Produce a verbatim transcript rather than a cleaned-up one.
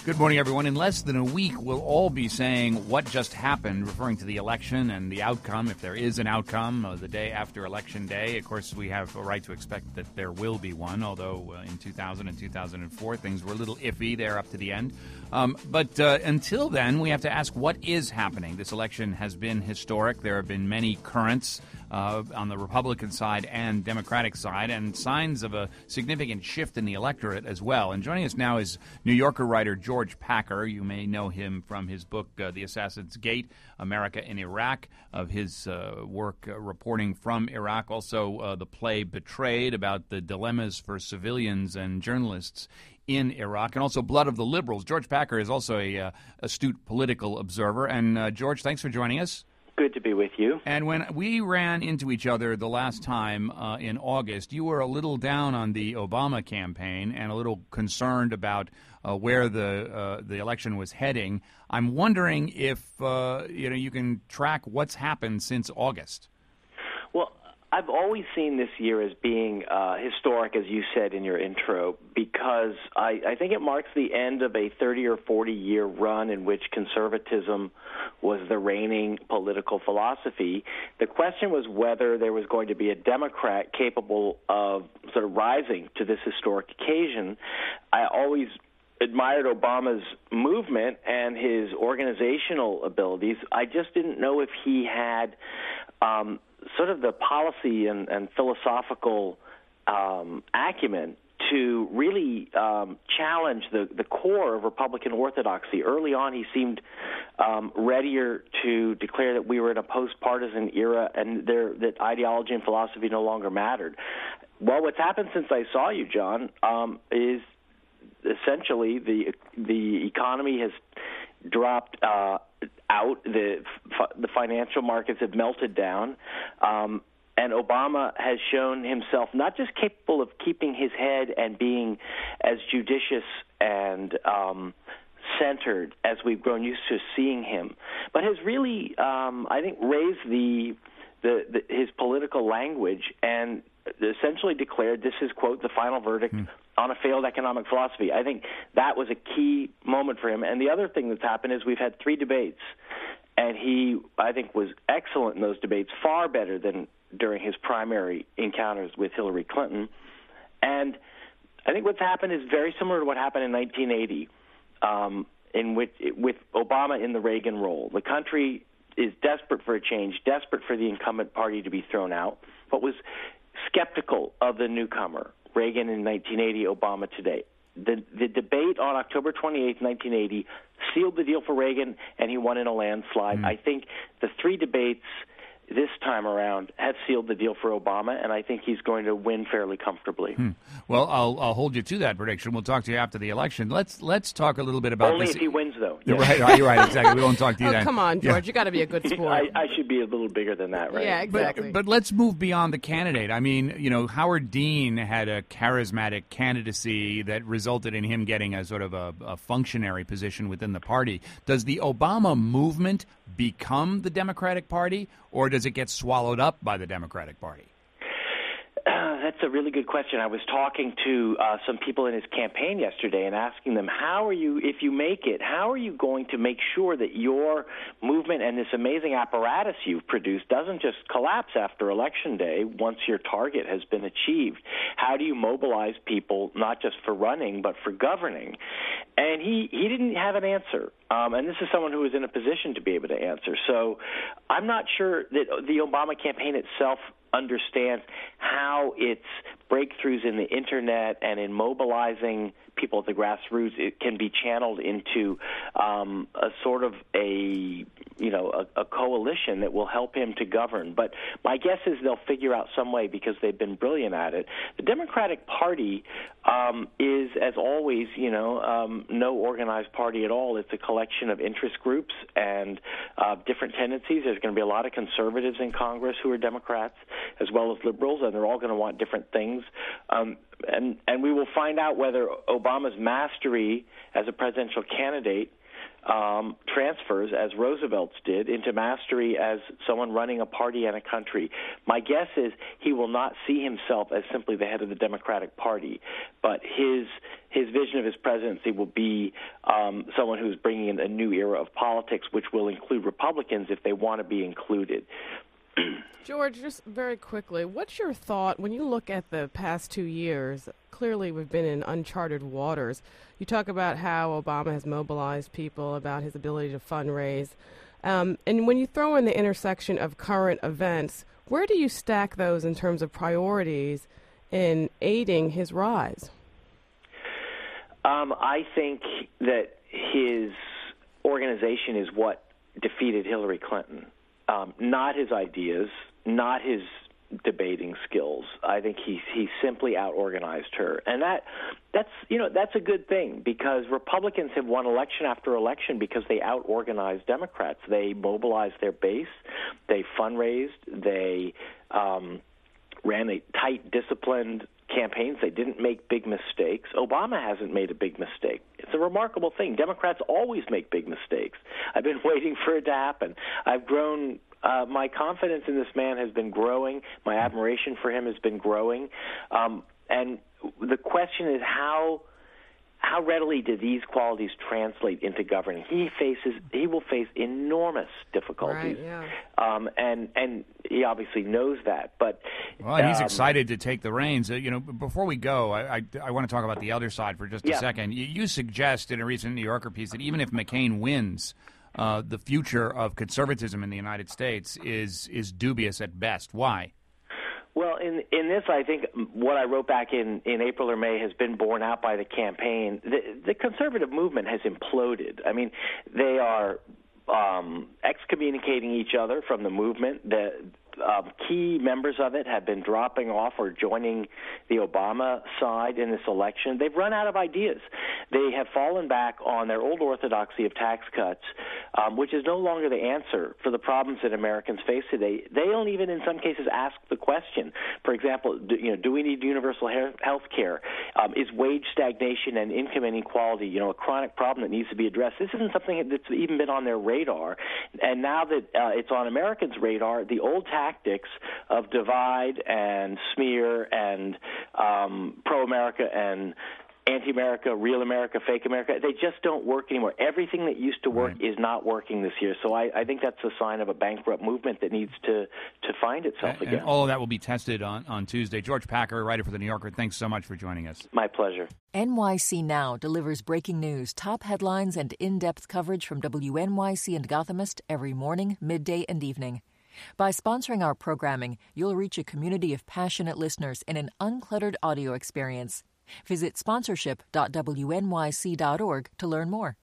Good morning, everyone. In less than a week, we'll all be saying what just happened, referring to the election and the outcome, if there is an outcome, uh, the day after Election Day. Of course, we have a right to expect that there will be one, although uh, in two thousand and two thousand four, things were a little iffy there up to the end. Um, but uh, until then, we have to ask what is happening. This election has been historic. There have been many currents uh, on the Republican side and Democratic side, and signs of a significant shift in the electorate as well. And joining us now is New Yorker writer George Packer. You may know him from his book, uh, The Assassin's Gate, America in Iraq, of his uh, work uh, reporting from Iraq, also uh, the play Betrayed, about the dilemmas for civilians and journalists in Iraq, and also Blood of the Liberals. George Packer is also a uh, astute political observer. And uh, George, thanks for joining us. Good to be with you. And when we ran into each other the last time uh, in August, you were a little down on the Obama campaign and a little concerned about uh, where the uh, the election was heading. I'm wondering if uh, you know you can track what's happened since August. Well, I've always seen this year as being uh, historic, as you said in your intro, because I, I think it marks the end of a thirty or forty year run in which conservatism was the reigning political philosophy. The question was whether there was going to be a Democrat capable of sort of rising to this historic occasion. I always admired Obama's movement and his organizational abilities. I just didn't know if he had um, sort of the policy and, and philosophical um, acumen to really um, challenge the, the core of Republican orthodoxy. Early on, he seemed um, readier to declare that we were in a post-partisan era and there, that ideology and philosophy no longer mattered. Well, what's happened since I saw you, John, um, is essentially the the economy has dropped uh, out. The the financial markets have melted down, um, and Obama has shown himself not just capable of keeping his head and being as judicious and um, centered as we've grown used to seeing him, but has really, um, I think, raised the, the, the his political language and essentially declared this is, quote, the final verdict mm. on a failed economic philosophy. I think that was a key moment for him. And the other thing that's happened is we've had three debates, and he, I think, was excellent in those debates, far better than during his primary encounters with Hillary Clinton. And I think what's happened is very similar to what happened in nineteen eighty, um, in which, with Obama in the Reagan role. The country is desperate for a change, desperate for the incumbent party to be thrown out, but was skeptical of the newcomer, Reagan in nineteen eighty, Obama today. The, the debate on October twenty-eighth, nineteen eighty, sealed the deal for Reagan, and he won in a landslide. Mm. I think the three debates this time around have sealed the deal for Obama, and I think he's going to win fairly comfortably. Hmm. Well, I'll I'll hold you to that prediction. We'll talk to you after the election. Let's let's talk a little bit about Only this. if he wins, though. You're right, right, you're right, exactly. We won't talk to you oh, then. come on, George. Yeah. You got to be a good sport. I, I should be a little bigger than that, right? Yeah, exactly. But, but let's move beyond the candidate. I mean, you know, Howard Dean had a charismatic candidacy that resulted in him getting a sort of a, a functionary position within the party. Does the Obama movement become the Democratic Party, or does it get swallowed up by the Democratic Party? Uh, that's a really good question. I was talking to uh, some people in his campaign yesterday and asking them, how are you, if you make it, how are you going to make sure that your movement and this amazing apparatus you've produced doesn't just collapse after Election Day once your target has been achieved? How do you mobilize people not just for running but for governing? And he, he didn't have an answer. Um, and this is someone who is in a position to be able to answer. So I'm not sure that the Obama campaign itself understands how its breakthroughs in the Internet and in mobilizing people at the grassroots, it can be channeled into um, a sort of a, you know, a, a coalition that will help him to govern. But my guess is they'll figure out some way because they've been brilliant at it. The Democratic Party um, is, as always, you know, um, no organized party at all. It's a collection of interest groups and uh, different tendencies. There's going to be a lot of conservatives in Congress who are Democrats, as well as liberals, and they're all going to want different things. Um, and, and we will find out whether Obama's mastery as a presidential candidate um, transfers, as Roosevelt's did, into mastery as someone running a party and a country. My guess is he will not see himself as simply the head of the Democratic Party, but his his vision of his presidency will be um, someone who's bringing in a new era of politics, which will include Republicans if they want to be included. George, just very quickly, what's your thought when you look at the past two years? Clearly, we've been in uncharted waters. You talk about how Obama has mobilized people, about his ability to fundraise. Um, and when you throw in the intersection of current events, where do you stack those in terms of priorities in aiding his rise? Um, I think that his organization is what defeated Hillary Clinton. Um, not his ideas, not his debating skills. I think he he simply out-organized her, and that that's you know that's a good thing, because Republicans have won election after election because they out-organized Democrats. They mobilized their base, they fundraised, they um, ran a tight, disciplined campaigns. They didn't make big mistakes. Obama hasn't made a big mistake. It's a remarkable thing. Democrats always make big mistakes. I've been waiting for it to happen. I've grown, uh, my confidence in this man has been growing. My admiration for him has been growing. Um, and the question is how how readily do these qualities translate into governing? He faces, he will face enormous difficulties, right, yeah. um, and and he obviously knows that. But well, he's um, excited to take the reins. Uh, you know, before we go, I, I, I want to talk about the other side for just a yeah. second. You, you suggest in a recent New Yorker piece that even if McCain wins, uh, the future of conservatism in the United States is is dubious at best. Why? Well, in in this, I think what I wrote back in, in April or May has been borne out by the campaign. The, the conservative movement has imploded. I mean, they are um, excommunicating each other from the movement. The um, key members of it have been dropping off or joining the Obama side in this election. They've run out of ideas. They have fallen back on their old orthodoxy of tax cuts, um, which is no longer the answer for the problems that Americans face today. They don't even, in some cases, ask the question. For example, do, you know, do we need universal health care? Um, is wage stagnation and income inequality, you know, a chronic problem that needs to be addressed? This isn't something that's even been on their radar. And now that uh, it's on Americans' radar, the old tactics of divide and smear and um, pro-America and anti-America, real America, fake America, they just don't work anymore. Everything that used to work right. is not working this year. So I, I think that's a sign of a bankrupt movement that needs to, to find itself and, again. And all of that will be tested on, on Tuesday. George Packer, writer for The New Yorker, thanks so much for joining us. My pleasure. N Y C Now delivers breaking news, top headlines, and in-depth coverage from W N Y C and Gothamist every morning, midday, and evening. By sponsoring our programming, you'll reach a community of passionate listeners in an uncluttered audio experience. Visit sponsorship dot W N Y C dot org to learn more.